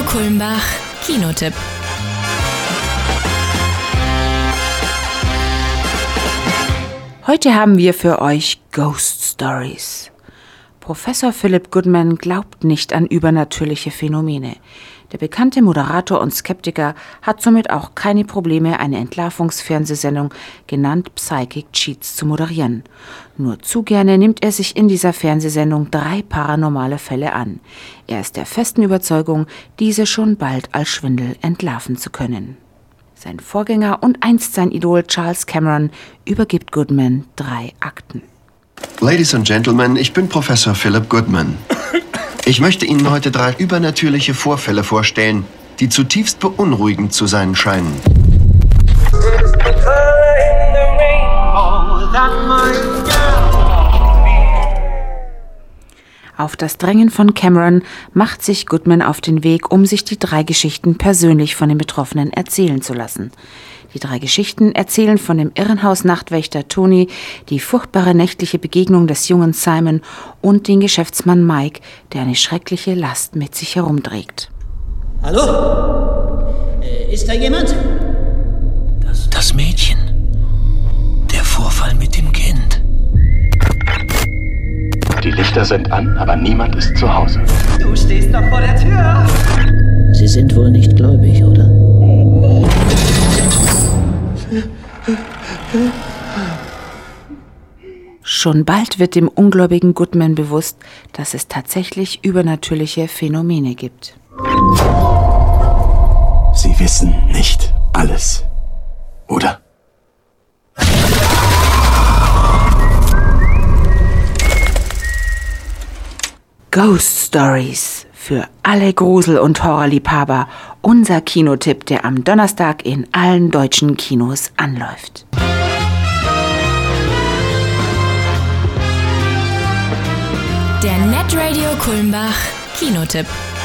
Kulmbach Kinotipp. Heute haben wir für euch Ghost Stories. Professor Philip Goodman glaubt nicht an übernatürliche Phänomene. Der bekannte Moderator und Skeptiker hat somit auch keine Probleme, eine Entlarvungsfernsehsendung, genannt Psychic Cheats, zu moderieren. Nur zu gerne nimmt er sich in dieser Fernsehsendung 3 paranormale Fälle an. Er ist der festen Überzeugung, diese schon bald als Schwindel entlarven zu können. Sein Vorgänger und einst sein Idol Charles Cameron übergibt Goodman 3 Akten. Ladies and Gentlemen, ich bin Professor Philip Goodman. Ich möchte Ihnen heute 3 übernatürliche Vorfälle vorstellen, die zutiefst beunruhigend zu sein scheinen. Auf das Drängen von Cameron macht sich Goodman auf den Weg, um sich die 3 Geschichten persönlich von den Betroffenen erzählen zu lassen. Die 3 Geschichten erzählen von dem Irrenhaus-Nachtwächter Tony, die furchtbare nächtliche Begegnung des jungen Simon und den Geschäftsmann Mike, der eine schreckliche Last mit sich herumträgt. Hallo? Ist da jemand? Das Mädchen. Der Vorfall mit dem Kind. Die Lichter sind an, aber niemand ist zu Hause. Du stehst doch vor der Tür. Sie sind wohl nicht gläubig, oder? Schon bald wird dem ungläubigen Goodman bewusst, dass es tatsächlich übernatürliche Phänomene gibt. Sie wissen nicht alles, oder? Ghost Stories. Für alle Grusel- und Horrorliebhaber. Unser Kinotipp, der am Donnerstag in allen deutschen Kinos anläuft. Der NetRadio Kulmbach Kinotipp.